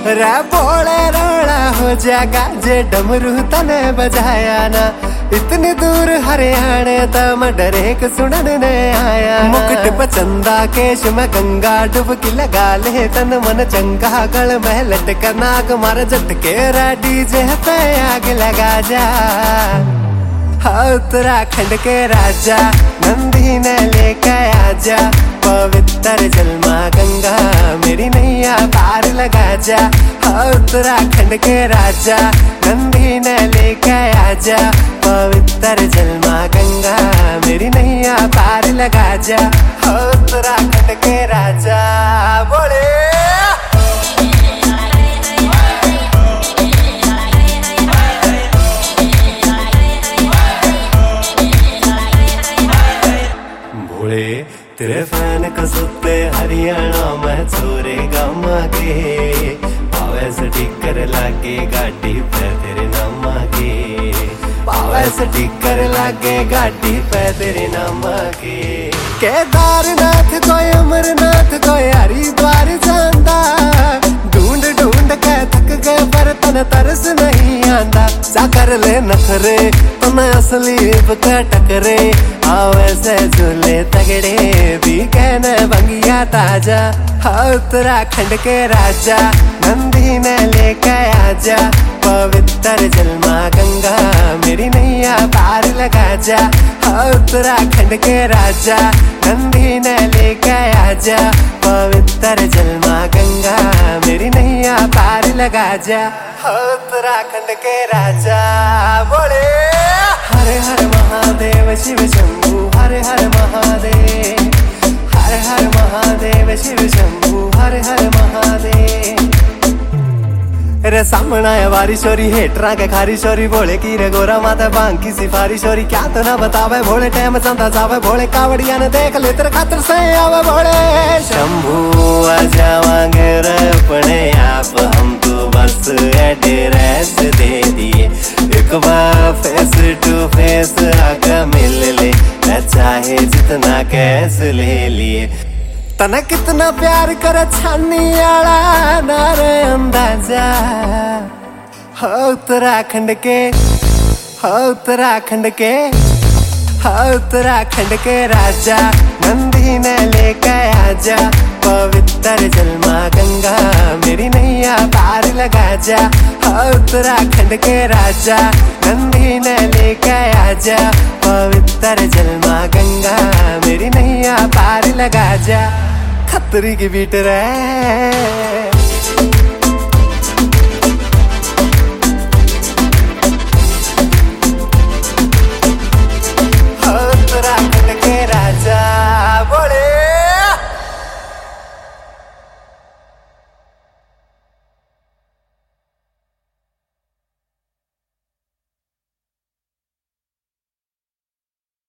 रे बोले रोड़ा हो जाएगा जे डमरू तने बजाया ना। इतनी दूर हरियाणे तम डरे के सुनने आया। मुकुट पचंदा केश में गंगा डुबकी लगा ले तन मन चंगा। गल में लटका नाग मार झटके डीजे पे आग लगा जा। उत्तराखंड के राजा नंदी ने लेके आजा। पवित्र जलमा गंगा मेरी नैया पार लगा जा। उत्तराखंड के राजा नंदी ने लेके आजा। पवित्र जलमा गंगा मेरी नैया पार लगा जा। उत्तराखंड के राजा बोले तेरे फैन कसुते हरियाणा में छोरे गामा के। पावे स्टिकर लागे गाड़ी पे तेरे नाम के। पावे स्टिकर लागे गाड़ी पे तेरे नाम के। केदारनाथ कोई अमरनाथ कोई हरिद्वार जांदा। ढूंढ ढूंढ के थक गए पर तन तरस नहीं आंदा। जा कर ले नखरे तन असली के टकरे। वैसे झूले तगड़े भी कहने बंगिया ताजा। उत्तराखंड के राजा नंदी ने लेके आजा। पवित्र जलमा गंगा मेरी नैया पार लगा जा। उत्तराखंड के राजा नंदी ने लेके आजा। पवित्र जलमा गंगा मेरी नैया पार लगा जा। उत्तराखंड के राजा बोले हर हर महादेव शिव शंभु हर हर महादेव। हर हर महादेव शिव शंभु हर हर महादेव। रे सामना है वारी शोरी हेटरा के खारी शोरी। बोले की रे गोरा माता बांग की सिफारी शोरी। क्या तो ना बतावे भोले टाइम चंदा जावे। भोले कावड़िया ने देख ले तेरे खातर से आवे भोले। शंभू आ जावांगे रे अपने आप हम तो बस एड्रेस दे दिए। एक बार फेस टू फेस आकर मिल ले चाहे जितना कैस ले लिए। तना कितना प्यार कर छानी आला नारे अंदाजा। उत्तराखंड के उत्तराखंड के उत्तराखंड के राजा नंदी ने लेके आजा। पवित्र जलमा गंगा मेरी नैया पार लगा जा। उत्तराखंड के राजा नंदी ने लेके आजा। पवित्र जलमा गंगा मेरी नैया पार लगा जा। खतरी की बीट रे।